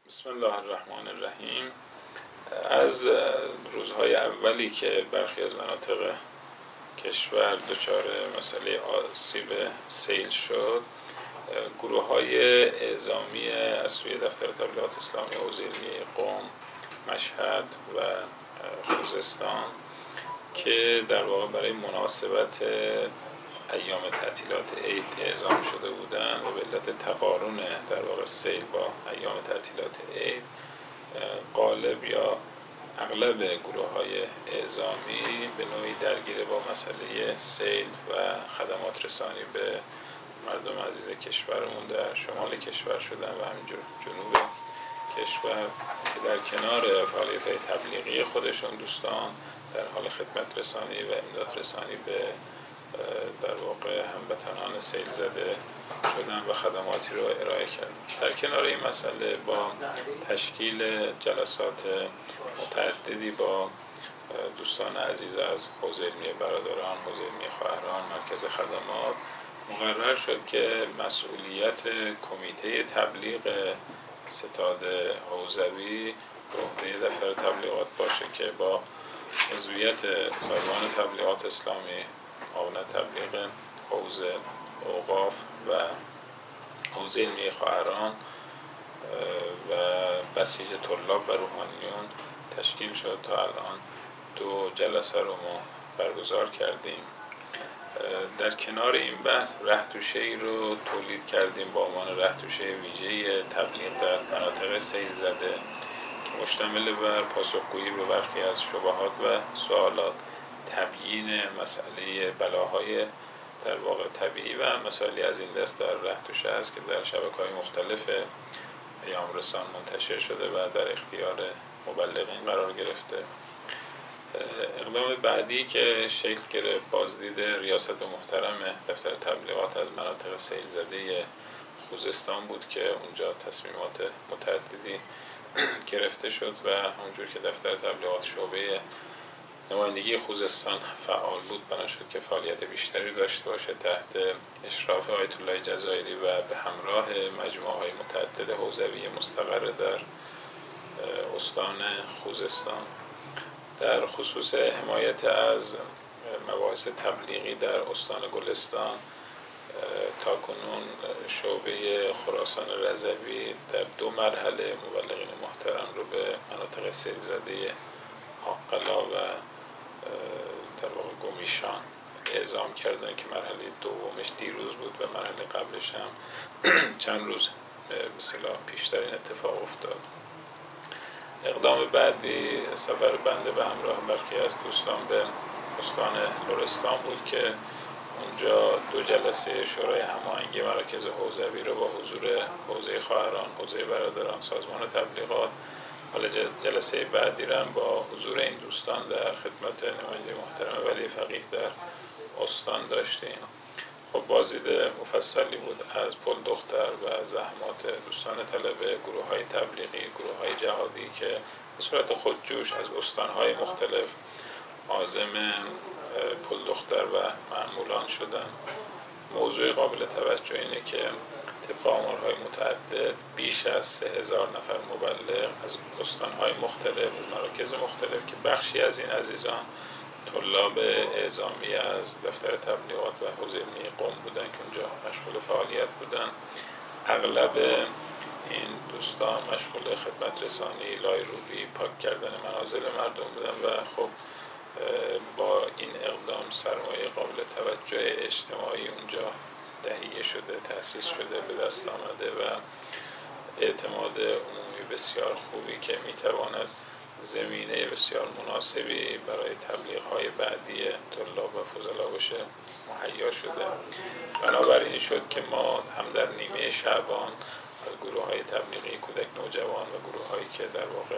بسم الله الرحمن الرحیم. از روزهای اولی که برخی از مناطق کشور دچار مسئله آسیب سیل شد، گروه‌های اعزامی از سوی دفتر تبلیغات اسلامی حوزه علمیه قم، مشهد و خوزستان که در واقع برای مناسبت ایام تعطیلات عید اعزام شده بودند و به علت تقارن در واقع سیل با ایام تعطیلات عید، غالب یا اغلب گروه‌های اعزامی به نوعی درگیر با مسئله سیل و خدمات رسانی به مردم عزیز کشورمون در شمال کشور شدن و همینجور جنوب کشور که در کنار فعالیت‌های تبلیغی خودشون دوستان در حال خدمت رسانی و امداد رسانی به در واقع هموطنان سیل زده شدن و خدماتی رو ارائه کردن. در کنار این مسئله با تشکیل جلسات متعددی با دوستان عزیز از حوزه علمیه برادران، حوزه علمیه خواهران، مرکز خدمات، مقرر شد که مسئولیت کمیته تبلیغ ستاد حوزوی به عهده دفتر تبلیغات باشه که با عضویت سازمان تبلیغات اسلامی، معاون تبلیغ حوزه اوقاف و حوزه علمیه خواهران و بسیج طلاب و روحانیون تشکیل شد. تا الان 2 جلسه رو ما برگزار کردیم. در کنار این بحث رهتوشه‌ای رو تولید کردیم با عنوان رهتوشه ویژه تبلیغ در مناطق سیل زده که مشتمل بر پاسخگویی به برخی از شبهات و سوالات، تبیین مسئله بلاهای در واقع طبیعی و مسائلی از این دست در رهتوشه است که در شبکه‌های مختلف پیام رسان منتشر شده و در اختیار مبلغین قرار گرفته. اقدام بعدی که شکل گرفت بازدید ریاست محترم دفتر تبلیغات از مناطق سیل زده خوزستان بود که اونجا تصمیمات متعددی گرفته شد و همونجور که دفتر تبلیغات شعبه نمایندگی خوزستان فعال بود، بنا شد که فعالیت بیشتری داشته باشه تحت اشراف آیت الله جزایری و به همراه مجموعه‌های متعدد حوزوی مستقر در استان خوزستان. در خصوص حمایت از مباحث تبلیغی در استان گلستان، تاکنون شعبه خراسان رضوی در 2 مرحله مبلغین محترم رو به مناطق سیل زده حقلا و در واقع گمیشان اعزام کردن که مرحله دومش دیروز بود و مرحله قبلش هم چند روز به اصطلاح پیشترین اتفاق افتاد. اقدام بعدی سفر بنده به همراه برخی از دوستان به استان لرستان بود که اونجا 2 جلسه شورای هماهنگی مراکز حوزوی رو با حضور حوزه خواهران، حوزه برادران، سازمان تبلیغات، حالا جلسه بعدی رو هم با حضور این دوستان در خدمت نماینده محترم ولی فقیه در استان داشتیم. خب بازدید مفصلی بود از پل دختر و زحمات دوستان طلبه، گروه‌های تبلیغی، گروه‌های جهادی که به صورت خودجوش از استان‌های مختلف عازم پل دختر و معمولان شدن. موضوع قابل توجه اینه که طبق آمارهای متعدد بیش از 3000 نفر مبلغ از استان‌های مختلف، از مراکز مختلف که بخشی از این عزیزان طلاب اعزامی از دفتر تبلیغات و حوزه علمیه قم بودن که اونجا مشغول فعالیت بودن. اغلب این دوستان مشغول خدمت رسانی، لایروبی، پاک کردن منازل مردم بودن و خب با این اقدام سرمایه قابل توجه اجتماعی اونجا تهیه شده، تأسیس شده، به دست آمده و اعتماد عمومی بسیار خوبی که میتواند زمینه بسیار مناسبی برای تبلیغ‌های بعدی طلاب و فضلا باشه مهیا شده. بنابراین شد که ما هم در نیمه شعبان از گروه‌های تبلیغی کودک نوجوان و گروه‌هایی که در واقع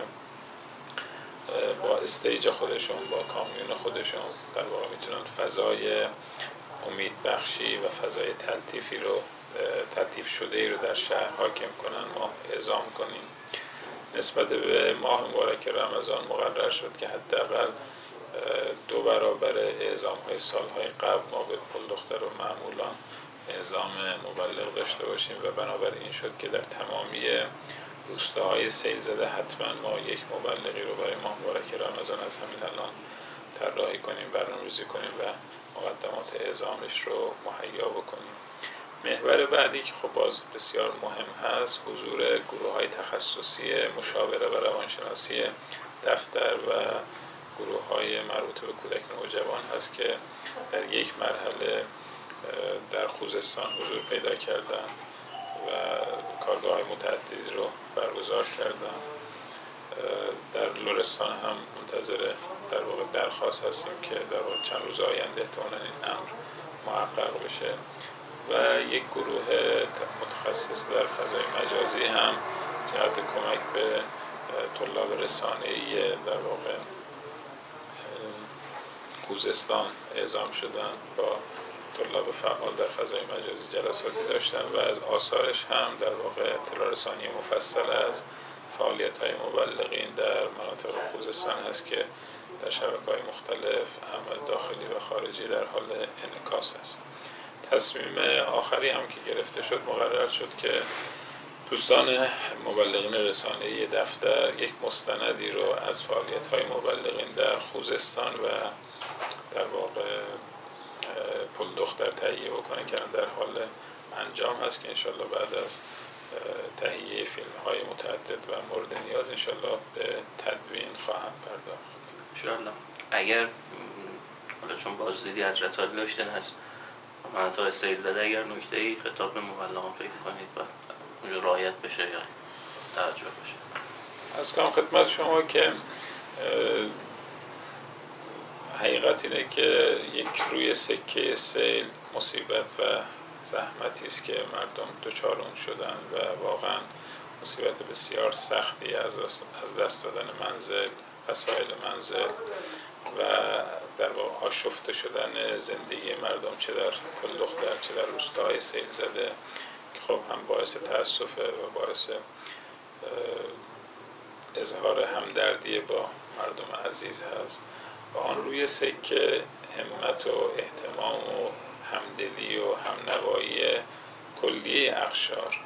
با استیج خودشون، با کامیون خودشون در واقع میتونن فضای امیدبخشی و فضای تلطیفی رو، تلطیف شده ای رو در شهر حاکم کنن ما اعزام کنیم. نسبت به ماه مبارک رمضان مقرر شد که حداقل 2 برابر اعزام‌های سال‌های قبل ما به پل دختر و معمولان اعزام مبلغ داشته باشیم و بنابراین شد که در تمامی روستاهای سیل زده حتما ما یک مبلغی رو برای ماه مبارک رمضان از همین الان طراحی کنیم، برنامه‌ریزی کنیم و مقدمات اعزامش رو مهیا بکنیم. محور بعدی که خب باز بسیار مهم هست حضور گروه‌های تخصصی مشاوره و روانشناسی دفتر و گروه‌های مربوط به کودک نوجوان هست که در یک مرحله در خوزستان حضور پیدا کردن و کارگاه‌های متعددی رو برگزار کردن. در لرستان هم منتظر در واقع درخواست هستیم که در واقع چند روز آینده احتمالاً این امر محقق بشه و یک گروه متخصص در فضای مجازی هم جهت کمک به طلاب رسانه‌ای در واقع خوزستان اعزام شدن با طلاب فعال در فضای مجازی جلساتی داشتن و از آثارش هم در واقع اطلاع رسانی مفصل از فعالیت‌های مبلغین در مناطق خوزستان هست که در شبکه‌های مختلف هم داخلی و خارجی در حال انعکاس است. تصمیم آخری هم که گرفته شد مقرر شد که دوستان مبلغین رسانه‌ای دفتر یک مستندی رو از فعالیت‌های مبلغین در خوزستان و در واقع پل دختر تهیه بکنه که در حال انجام هست که انشالله بعد از تهیه فیلم‌های متعدد و مورد نیاز انشالله به تدوین خواهم پرداخت. انشالله. اگر حالا چون بازدیدی از رتالی داشتن از مناطق سیل زده اگر نکته‌ای خطاب به مبلغان فکر کنید و اونجا رعایت بشه یا توجه بشه. از کنم خدمت شما که حقیقت اینه که یک روی سکه سیل مصیبت و زحمتی است که مردم دچار اون شدن و واقعا مصیبت بسیار سختی از دست دادن منزل، وسایل منزل و در واقع آشفته شدن زندگی مردم چه در پل دختر چه در روستاهای سیل زده که خب هم باعث تأسفه و باعث اظهار همدردی با مردم عزیز هست و آن روی سکه همت و اهتمام و همدلی و همنوایی کلی اقشار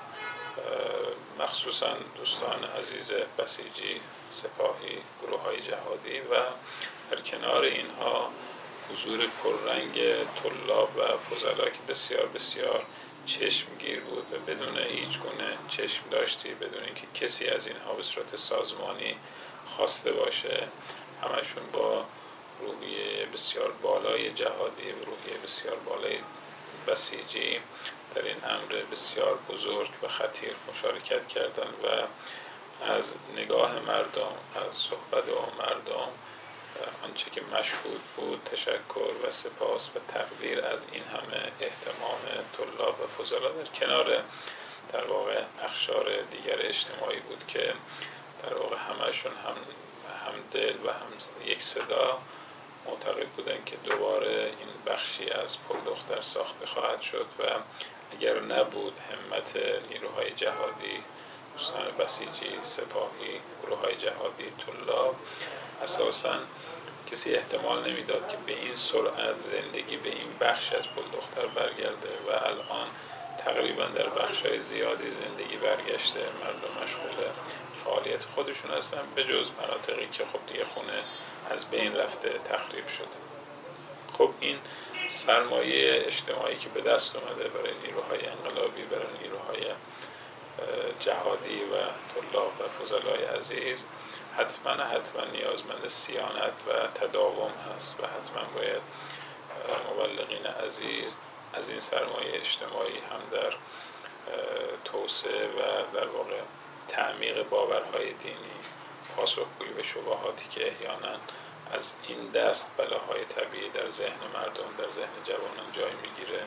مخصوصا دوستان عزیز بسیجی، سپاهی، گروه‌های جهادی و در کنار اینها حضور پررنگ طلاب و فضلا که بسیار بسیار چشمگیر بود و بدون هیچ گونه چشم داشتی، بدون اینکه کسی از اینها به صورت سازمانی خواسته باشه، همشون با روحیه بسیار بالای جهادی و روحیه بسیار بالای بسیجی در این امر بسیار بزرگ و خطیر مشارکت کردن و از نگاه مردم، از صحبت با مردم آنچه که مشهود بود تشکر و سپاس و تقدیر از این همه احتمام طلاب و فضلا در کنار در واقع اقشار دیگر اجتماعی بود که در واقع همشون هم دل و هم یک صدا معتقد بودن که دوباره این بخشی از پل دختر ساخته خواهد شد و اگر نبود همت نیروهای جهادی، دوستان بسیجی، سپاهی، گروه‌های جهادی، طلاب، اساساً کسی احتمال نمیداد که به این سرعت زندگی به این بخش از پل دختر برگرده و الان تقریبا در بخش‌های زیادی زندگی برگشته، مردم مشغول فعالیت خودشون هستن به جز مناطقی که خب دیگه خونه از بین رفته، تخریب شده. خب این سرمایه اجتماعی که به دست اومده برای نیروهای انقلابی، برای نیروهای جهادی و طلاب و فضلای عزیز حتما نیازمند صیانت و تداوم هست و حتما باید مبلغین عزیز از این سرمایه اجتماعی هم در توسعه و در واقع تعمیق باورهای دینی، پاسخگویی به شبهاتی که احیانا از این دست بلاهای طبیعی در ذهن مردم، در ذهن جوانان جای میگیره،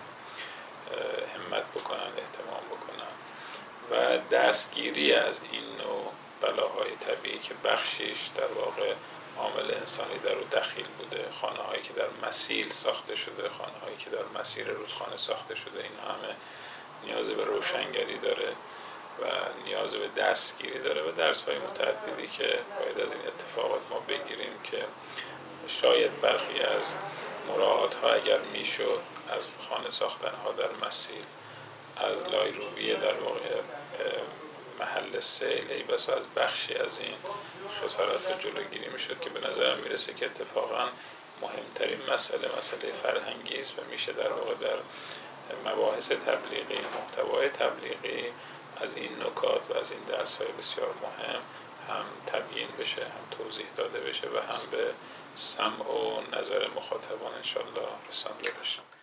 همت بکنن، اهتمام بکنن و دستگیری از این نوع بلاهای طبیعی که بخشیش در واقع عامل انسانی در رو دخیل بوده، خانه هایی که در مسیل ساخته شده، خانه هایی که در مسیر رودخانه ساخته شده، این همه نیاز به روشنگری داره و نیاز به درسگیری داره و درس های متعددی که باید از این اتفاقات ما بگیریم که شاید برخی از مراعات ها اگر میشد از خانه ساختن ها در مسیل، از لایروبی در واقع محل سیل ای بسا از بخشی از این خسارات جلوگیری میشد که به نظر میرسه که اتفاقا مهمترین مسئله فرهنگی است و میشه در واقع در مباحث تبلیغی، محتوای تبلیغی از این نکات و از این درس‌های بسیار مهم هم تبیین بشه، هم توضیح داده بشه و هم به سمع و نظر مخاطبان انشالله رسانده بشه.